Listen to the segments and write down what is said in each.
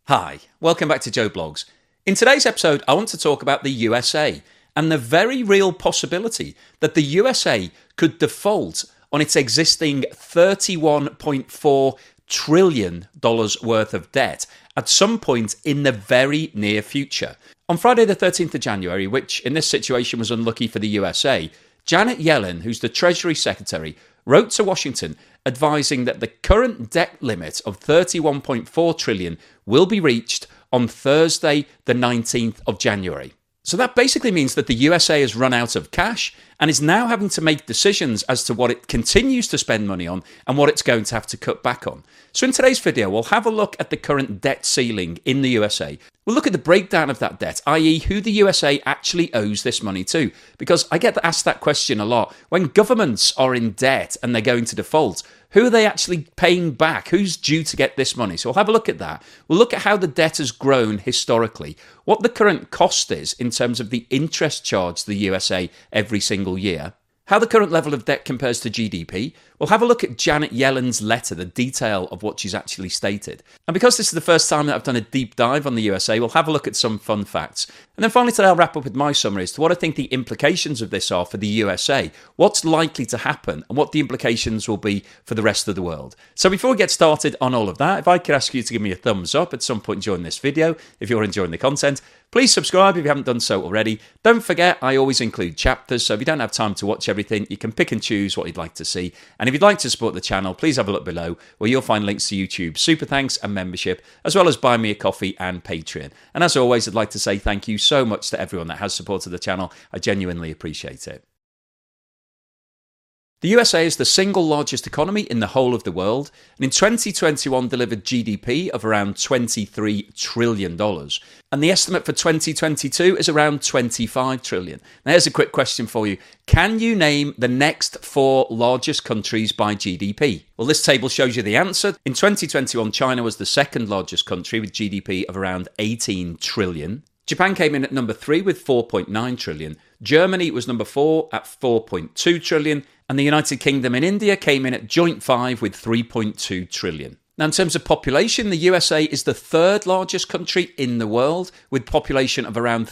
Hi, welcome back to Joe Blogs. In today's episode, I want to talk about the USA and the very real possibility that the USA could default on its existing $31.4 trillion worth of debt at some point in the very near future. On Friday the 13th of January, which in this situation was unlucky for the USA, Janet Yellen, who's the Treasury Secretary, wrote to Washington advising that the current debt limit of $31.4 trillion will be reached on Thursday the 19th of January. So that basically means that the USA has run out of cash and is now having to make decisions as to what it continues to spend money on and what it's going to have to cut back on. So in today's video, we'll have a look at the current debt ceiling in the USA. We'll look at the breakdown of that debt, i.e. who the USA actually owes this money to. Because I get asked that question a lot. When governments are in debt and they're going to default, who are they actually paying back? Who's due to get this money? So we'll have a look at that. We'll look at how the debt has grown historically, what the current cost is in terms of the interest charged to the USA every single year, how the current level of debt compares to GDP. We'll have a look at Janet Yellen's letter, the detail of what she's actually stated. And because this is the first time that I've done a deep dive on the USA, we'll have a look at some fun facts. And then finally today I'll wrap up with my summary as to what I think the implications of this are for the USA, what's likely to happen, and what the implications will be for the rest of the world. So before we get started on all of that, if I could ask you to give me a thumbs up at some point during this video, if you're enjoying the content. Please subscribe if you haven't done so already. Don't forget, I always include chapters, so if you don't have time to watch everything, you can pick and choose what you'd like to see. And if you'd like to support the channel, please have a look below, where you'll find links to YouTube, super thanks and membership, as well as Buy Me a Coffee and Patreon. And as always, I'd like to say thank you so much to everyone that has supported the channel. I genuinely appreciate it. The USA is the single largest economy in the whole of the world, and in 2021 delivered GDP of around $23 trillion. And the estimate for 2022 is around $25 trillion. Now here's a quick question for you. Can you name the next four largest countries by GDP? Well, this table shows you the answer. In 2021, China was the second largest country with GDP of around $18 trillion. Japan came in at number 3 with $4.9 trillion. Germany was number 4 at $4.2 trillion. And the United Kingdom and India came in at joint 5 with $3.2 trillion. Now, in terms of population, the USA is the third largest country in the world, with population of around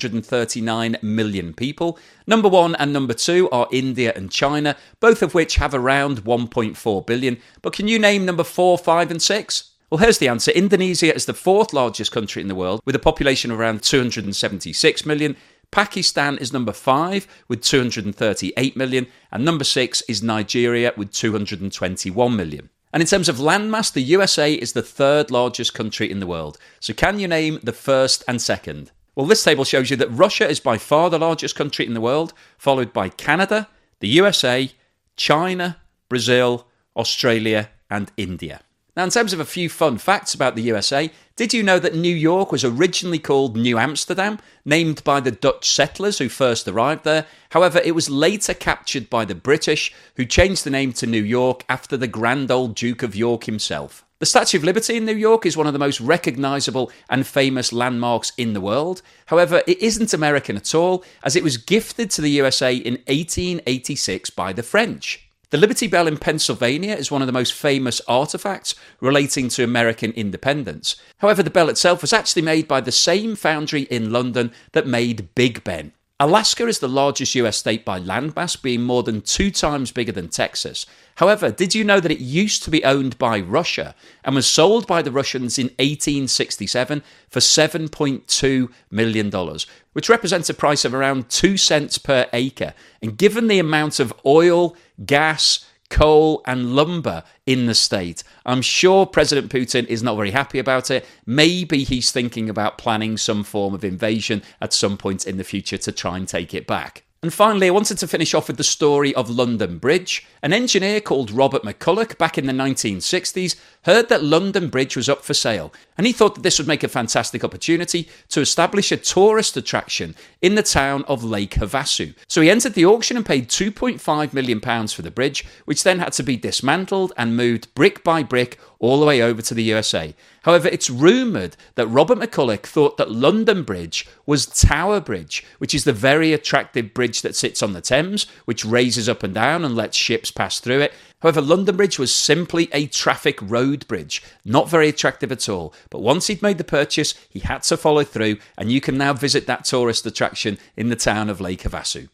339 million people. Number 1 and number 2 are India and China, both of which have around 1.4 billion. But can you name number 4, 5 and 6? Well, here's the answer. Indonesia is the fourth largest country in the world, with a population of around 276 million. Pakistan is number 5 with 238 million, and number 6 is Nigeria with 221 million. And in terms of landmass, the USA is the third largest country in the world. So can you name the first and second? Well, this table shows you that Russia is by far the largest country in the world, followed by Canada, the USA, China, Brazil, Australia, and India. Now, in terms of a few fun facts about the USA, did you know that New York was originally called New Amsterdam, named by the Dutch settlers who first arrived there? However, it was later captured by the British, who changed the name to New York after the grand old Duke of York himself. The Statue of Liberty in New York is one of the most recognisable and famous landmarks in the world. However, it isn't American at all, as it was gifted to the USA in 1886 by the French. The Liberty Bell in Pennsylvania is one of the most famous artefacts relating to American independence. However, the bell itself was actually made by the same foundry in London that made Big Ben. Alaska is the largest US state by landmass, being more than 2 times bigger than Texas. However, did you know that it used to be owned by Russia and was sold by the Russians in 1867 for $7.2 million, which represents a price of around 2 cents per acre? And given the amount of oil, gas, coal and lumber in the state, I'm sure President Putin is not very happy about it. Maybe he's thinking about planning some form of invasion at some point in the future to try and take it back. And finally, I wanted to finish off with the story of London Bridge. An engineer called Robert McCulloch back in the 1960s heard that London Bridge was up for sale, and he thought that this would make a fantastic opportunity to establish a tourist attraction in the town of Lake Havasu. So he entered the auction and paid £2.5 million for the bridge, which then had to be dismantled and moved brick by brick all the way over to the USA. However, it's rumoured that Robert McCulloch thought that London Bridge was Tower Bridge, which is the very attractive bridge that sits on the Thames, which raises up and down and lets ships pass through it. However, London Bridge was simply a traffic road bridge, not very attractive at all. But once he'd made the purchase, he had to follow through, and you can now visit that tourist attraction in the town of Lake Havasu.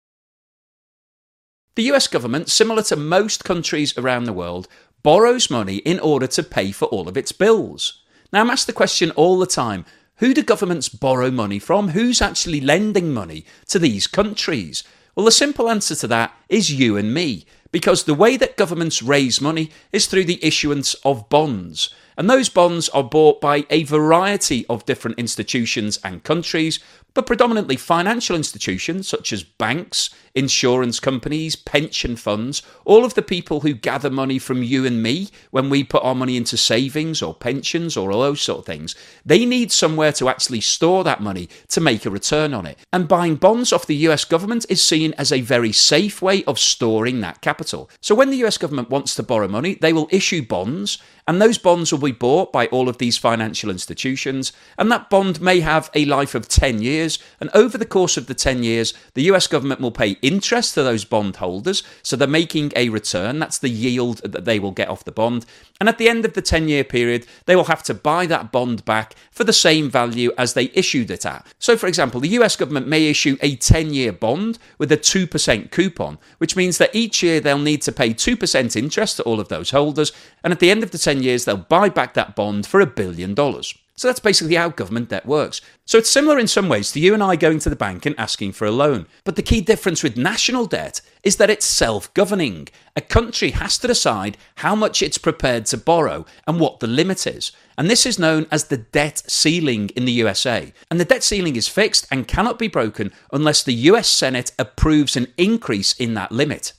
The US government, similar to most countries around the world, borrows money in order to pay for all of its bills. Now, I'm asked the question all the time, who do governments borrow money from? Who's actually lending money to these countries? Well, the simple answer to that is you and me, because the way that governments raise money is through the issuance of bonds. And those bonds are bought by a variety of different institutions and countries, but predominantly financial institutions such as banks, insurance companies, pension funds, all of the people who gather money from you and me when we put our money into savings or pensions or all those sort of things. They need somewhere to actually store that money to make a return on it. And buying bonds off the US government is seen as a very safe way of storing that capital. So when the US government wants to borrow money, they will issue bonds, and those bonds will be bought by all of these financial institutions, and that bond may have a life of 10 years, and over the course of the 10 years, the US government will pay interest to those bond holders, so they're making a return. That's the yield that they will get off the bond, and at the end of the 10-year period, they will have to buy that bond back for the same value as they issued it at. So, for example, the US government may issue a 10-year bond with a 2% coupon, which means that each year they'll need to pay 2% interest to all of those holders, and at the end of the 10 years, they'll buy back that bond for $1 billion. So that's basically how government debt works. So it's similar in some ways to you and I going to the bank and asking for a loan. But the key difference with national debt is that it's self-governing. A country has to decide how much it's prepared to borrow and what the limit is. And this is known as the debt ceiling in the USA. And the debt ceiling is fixed and cannot be broken unless the US Senate approves an increase in that limit.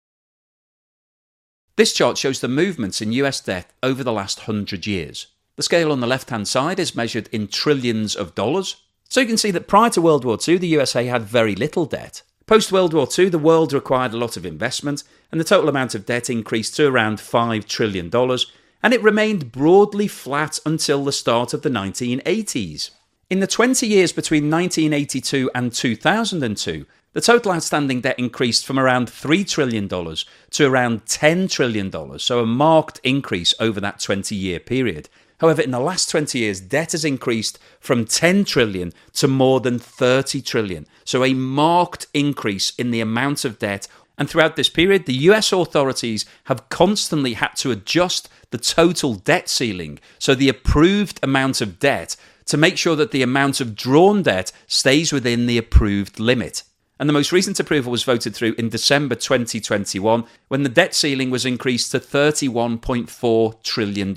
This chart shows the movements in US debt over the last 100 years. The scale on the left-hand side is measured in trillions of dollars. So you can see that prior to World War II, the USA had very little debt. Post-World War II, the world required a lot of investment, and the total amount of debt increased to around $5 trillion, and it remained broadly flat until the start of the 1980s. In the 20 years between 1982 and 2002, the total outstanding debt increased from around $3 trillion to around $10 trillion, so a marked increase over that 20-year period. However, in the last 20 years, debt has increased from 10 trillion to more than 30 trillion. So a marked increase in the amount of debt. And throughout this period, the US authorities have constantly had to adjust the total debt ceiling, so the approved amount of debt, to make sure that the amount of drawn debt stays within the approved limit. And the most recent approval was voted through in December 2021, when the debt ceiling was increased to $31.4 trillion.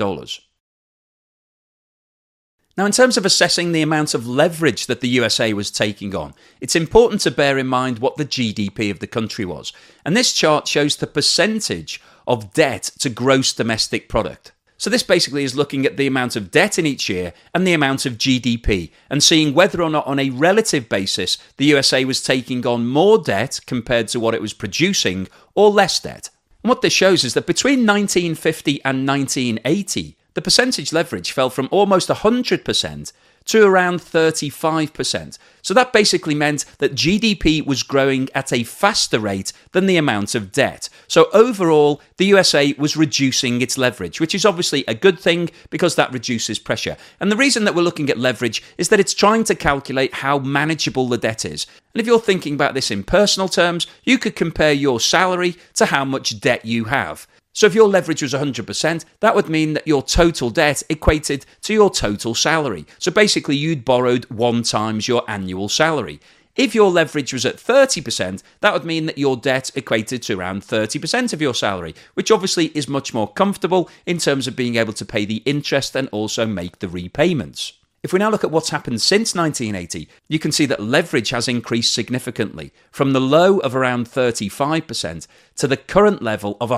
Now, in terms of assessing the amount of leverage that the USA was taking on, it's important to bear in mind what the GDP of the country was. And this chart shows the percentage of debt to gross domestic product. So this basically is looking at the amount of debt in each year and the amount of GDP and seeing whether or not on a relative basis the USA was taking on more debt compared to what it was producing or less debt. And what this shows is that between 1950 and 1980, the percentage leverage fell from almost 100% to around 35%. So that basically meant that GDP was growing at a faster rate than the amount of debt. So overall, the USA was reducing its leverage, which is obviously a good thing because that reduces pressure. And the reason that we're looking at leverage is that it's trying to calculate how manageable the debt is. And if you're thinking about this in personal terms, you could compare your salary to how much debt you have. So if your leverage was 100%, that would mean that your total debt equated to your total salary. So basically, you'd borrowed 1 times your annual salary. If your leverage was at 30%, that would mean that your debt equated to around 30% of your salary, which obviously is much more comfortable in terms of being able to pay the interest and also make the repayments. If we now look at what's happened since 1980, you can see that leverage has increased significantly, from the low of around 35% to the current level of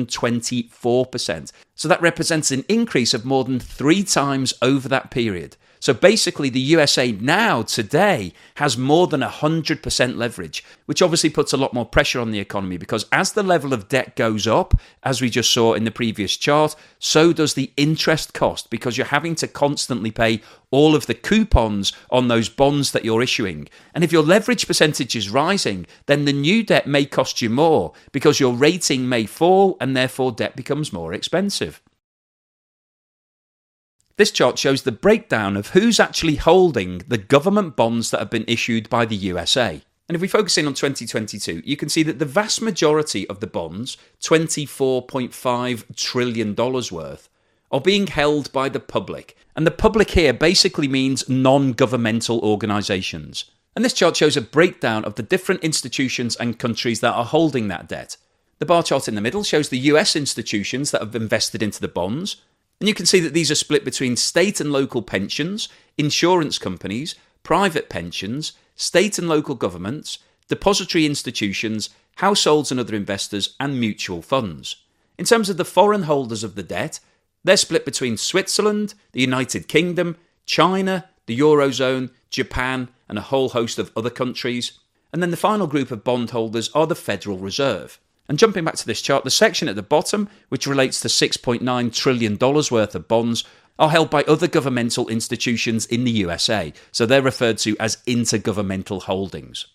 124%. So that represents an increase of more than 3 times over that period. So basically, the USA now, today, has more than 100% leverage, which obviously puts a lot more pressure on the economy because as the level of debt goes up, as we just saw in the previous chart, so does the interest cost because you're having to constantly pay all of the coupons on those bonds that you're issuing. And if your leverage percentage is rising, then the new debt may cost you more because your rating may fall and therefore debt becomes more expensive. This chart shows the breakdown of who's actually holding the government bonds that have been issued by the USA. And if we focus in on 2022, you can see that the vast majority of the bonds, $24.5 trillion worth, are being held by the public. And the public here basically means non-governmental organisations. And this chart shows a breakdown of the different institutions and countries that are holding that debt. The bar chart in the middle shows the US institutions that have invested into the bonds. And you can see that these are split between state and local pensions, insurance companies, private pensions, state and local governments, depository institutions, households and other investors, and mutual funds. In terms of the foreign holders of the debt, they're split between Switzerland, the United Kingdom, China, the Eurozone, Japan, and a whole host of other countries. And then the final group of bondholders are the Federal Reserve. And jumping back to this chart, the section at the bottom, which relates to $6.9 trillion worth of bonds, are held by other governmental institutions in the USA. So they're referred to as intergovernmental holdings.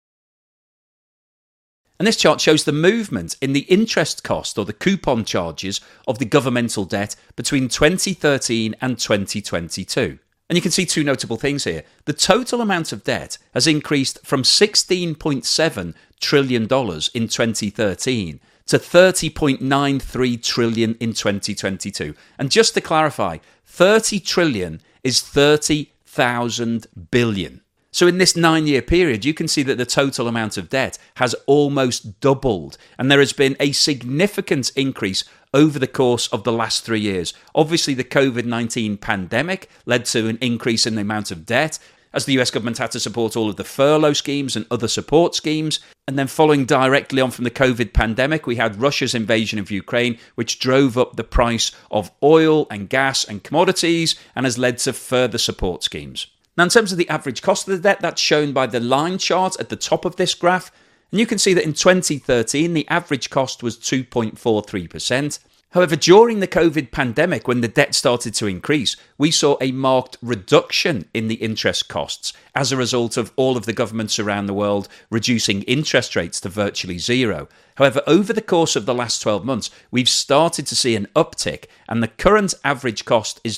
And this chart shows the movement in the interest cost or the coupon charges of the governmental debt between 2013 and 2022. And you can see two notable things here. The total amount of debt has increased from $16.7 trillion in 2013 to $30.93 trillion in 2022. And just to clarify, 30 trillion is 30,000 billion. So in this 9-year period, you can see that the total amount of debt has almost doubled. And there has been a significant increase over the course of the last 3 years. Obviously, the COVID-19 pandemic led to an increase in the amount of debt, as the US government had to support all of the furlough schemes and other support schemes. And then following directly on from the COVID pandemic, we had Russia's invasion of Ukraine, which drove up the price of oil and gas and commodities and has led to further support schemes. Now, in terms of the average cost of the debt, that's shown by the line chart at the top of this graph. And you can see that in 2013, the average cost was 2.43%. However, during the COVID pandemic, when the debt started to increase, we saw a marked reduction in the interest costs as a result of all of the governments around the world reducing interest rates to virtually zero. However, over the course of the last 12 months, we've started to see an uptick, and the current average cost is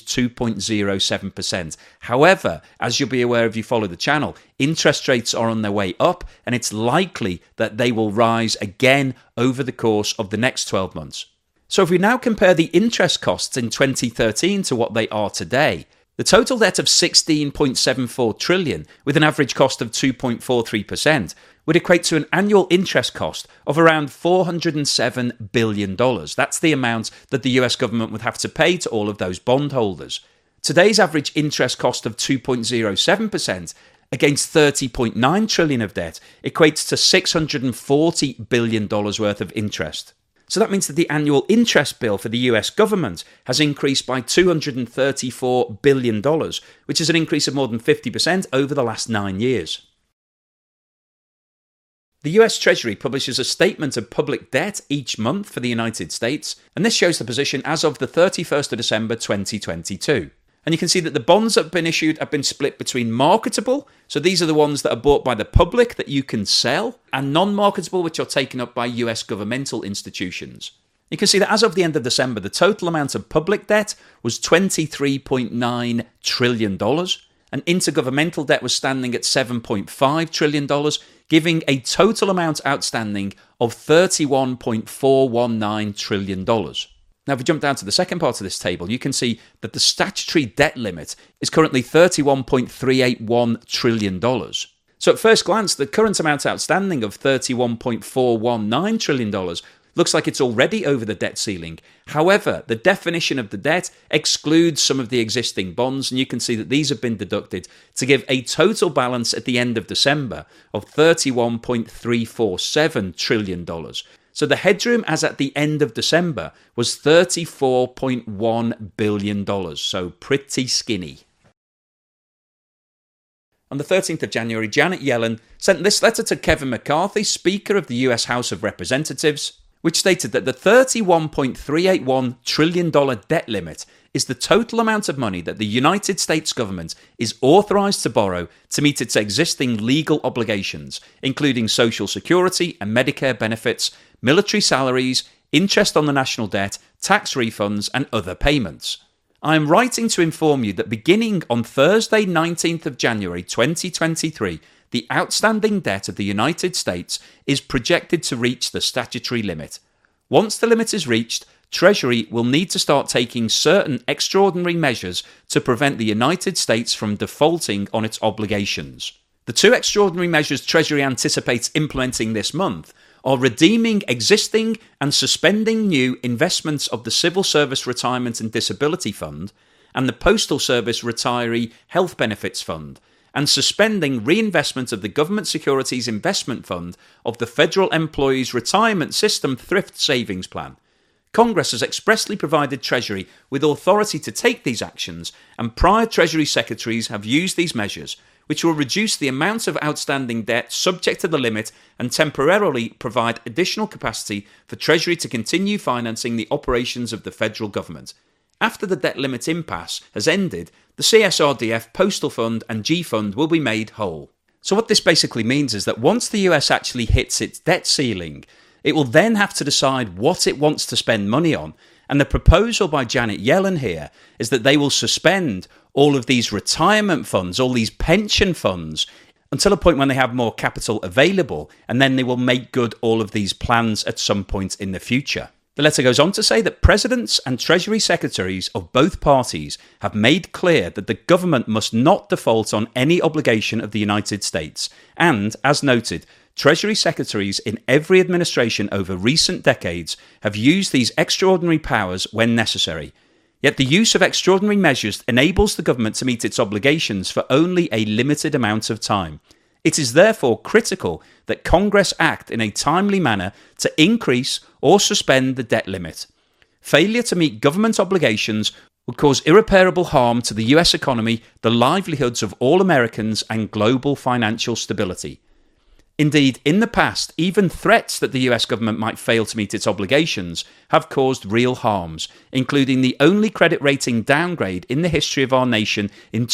2.07%. However, as you'll be aware if you follow the channel, interest rates are on their way up, and it's likely that they will rise again over the course of the next 12 months. So if we now compare the interest costs in 2013 to what they are today, the total debt of $16.74 trillion with an average cost of 2.43% would equate to an annual interest cost of around $407 billion. That's the amount that the US government would have to pay to all of those bondholders. Today's average interest cost of 2.07% against $30.9 trillion of debt equates to $640 billion worth of interest. So that means that the annual interest bill for the US government has increased by $234 billion, which is an increase of more than 50% over the last 9 years. The US Treasury publishes a statement of public debt each month for the United States, and this shows the position as of the 31st of December 2022. And you can see that the bonds that have been issued have been split between marketable, so these are the ones that are bought by the public that you can sell, and non-marketable, which are taken up by US governmental institutions. You can see that as of the end of December, the total amount of public debt was $23.9 trillion, and intergovernmental debt was standing at $7.5 trillion, giving a total amount outstanding of $31.419 trillion. Now, if we jump down to the second part of this table, you can see that the statutory debt limit is currently $31.381 trillion. So at first glance, the current amount outstanding of $31.419 trillion looks like it's already over the debt ceiling. However, the definition of the debt excludes some of the existing bonds, and you can see that these have been deducted to give a total balance at the end of December of $31.347 trillion. So the headroom as at the end of December was $34.1 billion, so pretty skinny. On the 13th of January, Janet Yellen sent this letter to Kevin McCarthy, Speaker of the US House of Representatives, which stated that the $31.381 trillion debt limit is the total amount of money that the United States government is authorized to borrow to meet its existing legal obligations, including Social Security and Medicare benefits, military salaries, interest on the national debt, tax refunds, and other payments. I am writing to inform you that beginning on Thursday, 19th of January 2023, the outstanding debt of the United States is projected to reach the statutory limit. Once the limit is reached, Treasury will need to start taking certain extraordinary measures to prevent the United States from defaulting on its obligations. The two extraordinary measures Treasury anticipates implementing this month are redeeming existing and suspending new investments of the Civil Service Retirement and Disability Fund and the Postal Service Retiree Health Benefits Fund, and suspending reinvestment of the Government Securities Investment Fund of the Federal Employees Retirement System Thrift Savings Plan. Congress has expressly provided Treasury with authority to take these actions, and prior Treasury secretaries have used these measures, which will reduce the amount of outstanding debt subject to the limit and temporarily provide additional capacity for Treasury to continue financing the operations of the federal government. After the debt limit impasse has ended, the CSRDF, Postal Fund and G Fund will be made whole. So what this basically means is that once the US actually hits its debt ceiling, it will then have to decide what it wants to spend money on. And the proposal by Janet Yellen here is that they will suspend all of these retirement funds, all these pension funds, until a point when they have more capital available, and then they will make good all of these plans at some point in the future. The letter goes on to say that presidents and Treasury secretaries of both parties have made clear that the government must not default on any obligation of the United States, and, as noted, Treasury secretaries in every administration over recent decades have used these extraordinary powers when necessary. Yet the use of extraordinary measures enables the government to meet its obligations for only a limited amount of time. It is therefore critical that Congress act in a timely manner to increase or suspend the debt limit. Failure to meet government obligations would cause irreparable harm to the US economy, the livelihoods of all Americans, and global financial stability. Indeed, in the past, even threats that the US government might fail to meet its obligations have caused real harms, including the only credit rating downgrade in the history of our nation in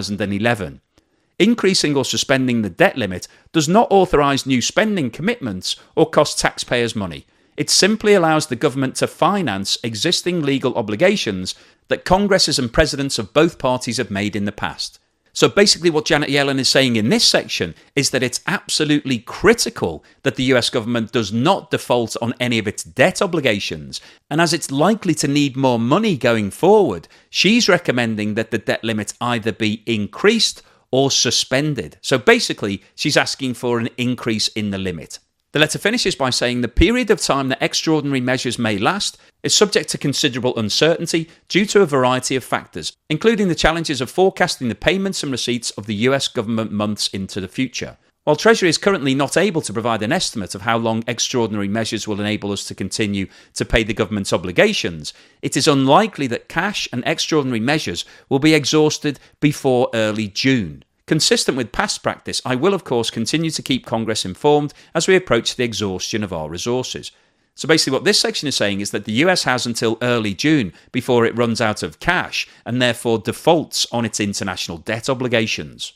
2011. Increasing or suspending the debt limit does not authorise new spending commitments or cost taxpayers money. It simply allows the government to finance existing legal obligations that Congresses and presidents of both parties have made in the past. So basically what Janet Yellen is saying in this section is that it's absolutely critical that the US government does not default on any of its debt obligations, and as it's likely to need more money going forward, she's recommending that the debt limit either be increased or suspended. So basically, she's asking for an increase in the limit. The letter finishes by saying the period of time that extraordinary measures may last is subject to considerable uncertainty due to a variety of factors, including the challenges of forecasting the payments and receipts of the US government months into the future. While Treasury is currently not able to provide an estimate of how long extraordinary measures will enable us to continue to pay the government's obligations, it is unlikely that cash and extraordinary measures will be exhausted before early June. Consistent with past practice, I will of course continue to keep Congress informed as we approach the exhaustion of our resources. So basically what this section is saying is that the US has until early June before it runs out of cash and therefore defaults on its international debt obligations.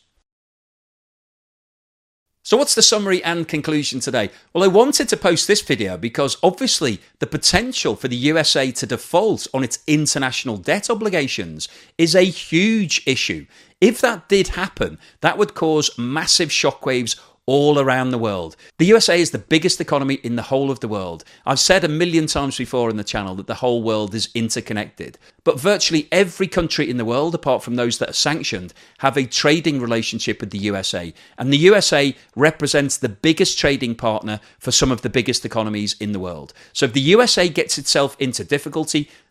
So what's the summary and conclusion today? Well, I wanted to post this video because obviously the potential for the USA to default on its international debt obligations is a huge issue. If that did happen, that would cause massive shockwaves all around the world. The USA is the biggest economy in the whole of the world. I've said a million times before on the channel that the whole world is interconnected. But virtually every country in the world, apart from those that are sanctioned, have a trading relationship with the USA. And the USA represents the biggest trading partner for some of the biggest economies in the world. So if the USA gets itself into difficulty,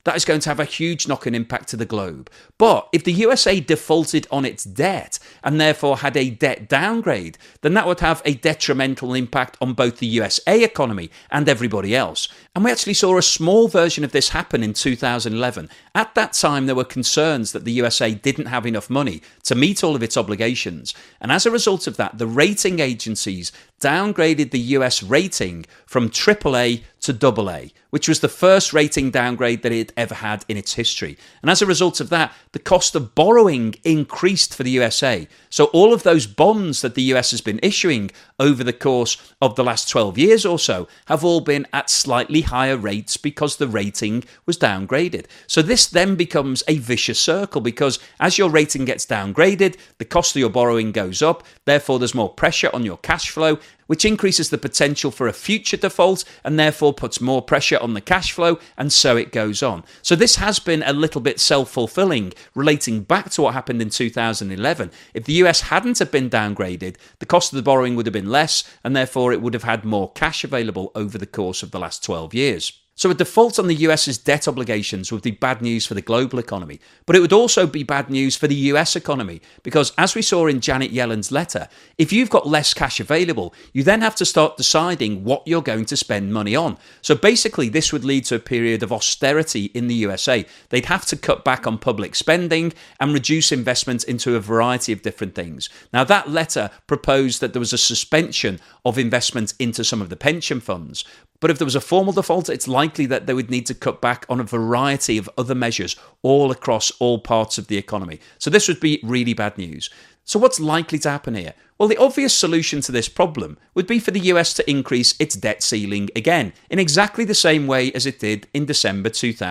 that is going to have a huge knock-on impact to the globe. But if the USA defaulted on its debt and therefore had a debt downgrade, then that would have a detrimental impact on both the USA economy and everybody else. And we actually saw a small version of this happen in 2011. At that time, there were concerns that the USA didn't have enough money to meet all of its obligations. And as a result of that, the rating agencies downgraded the US rating from AAA to AA, which was the first rating downgrade that it ever had in its history. And as a result of that, the cost of borrowing increased for the USA. So all of those bonds that the US has been issuing over the course of the last 12 years or so have all been at slightly higher rates because the rating was downgraded. So this then becomes a vicious circle, because as your rating gets downgraded, the cost of your borrowing goes up, therefore there's more pressure on your cash flow, which increases the potential for a future default and therefore puts more pressure on the cash flow, and so it goes on. So this has been a little bit self-fulfilling, relating back to what happened in 2011. If the US hadn't have been downgraded, the cost of the borrowing would have been less, and therefore it would have had more cash available over the course of the last 12 years. So a default on the US's debt obligations would be bad news for the global economy, but it would also be bad news for the US economy, because as we saw in Janet Yellen's letter, if you've got less cash available, you then have to start deciding what you're going to spend money on. So basically, this would lead to a period of austerity in the USA. They'd have to cut back on public spending and reduce investment into a variety of different things. Now, that letter proposed that there was a suspension of investment into some of the pension funds. But if there was a formal default, it's likely that they would need to cut back on a variety of other measures all across all parts of the economy. So this would be really bad news. So what's likely to happen here? Well, the obvious solution to this problem would be for the US to increase its debt ceiling again, in exactly the same way as it did in December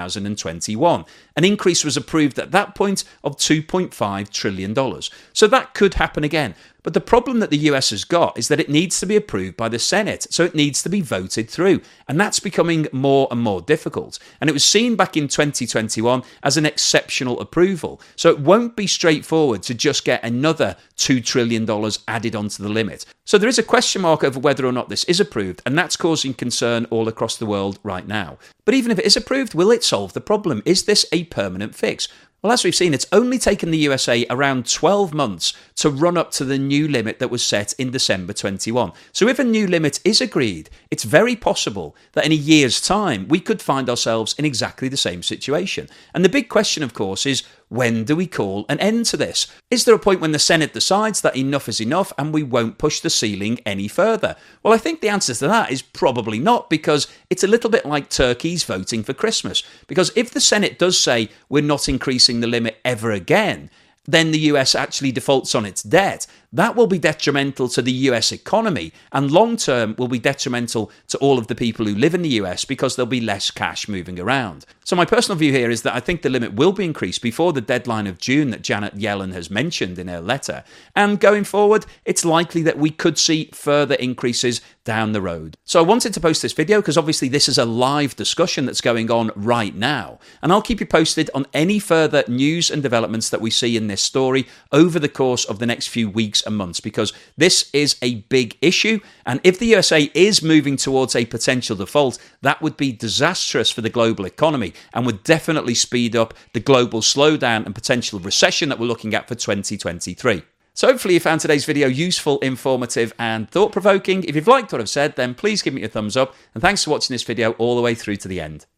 2021. An increase was approved at that point of $2.5 trillion. So that could happen again. But the problem that the US has got is that it needs to be approved by the Senate, so it needs to be voted through. And that's becoming more and more difficult. And it was seen back in 2021 as an exceptional approval. So it won't be straightforward to just get another $2 trillion added onto the limit. So there is a question mark over whether or not this is approved, and that's causing concern all across the world right now. But even if it is approved, will it solve the problem? Is this a permanent fix? Well, as we've seen, it's only taken the USA around 12 months to run up to the new limit that was set in December 21. So if a new limit is agreed, it's very possible that in a year's time, we could find ourselves in exactly the same situation. And the big question, of course, is when do we call an end to this? Is there a point when the Senate decides that enough is enough and we won't push the ceiling any further? Well, I think the answer to that is probably not, because it's a little bit like turkeys voting for Christmas. Because if the Senate does say we're not increasing the limit ever again, then the US actually defaults on its debt. That will be detrimental to the US economy, and long term will be detrimental to all of the people who live in the US, because there'll be less cash moving around. So my personal view here is that I think the limit will be increased before the deadline of June that Janet Yellen has mentioned in her letter. And going forward, it's likely that we could see further increases down the road. So I wanted to post this video because obviously this is a live discussion that's going on right now. And I'll keep you posted on any further news and developments that we see in this story over the course of the next few weeks and months, because this is a big issue. And if the USA is moving towards a potential default, that would be disastrous for the global economy and would definitely speed up the global slowdown and potential recession that we're looking at for 2023. So hopefully you found today's video useful, informative and thought-provoking. If you've liked what I've said, then please give me a thumbs up, and thanks for watching this video all the way through to the end.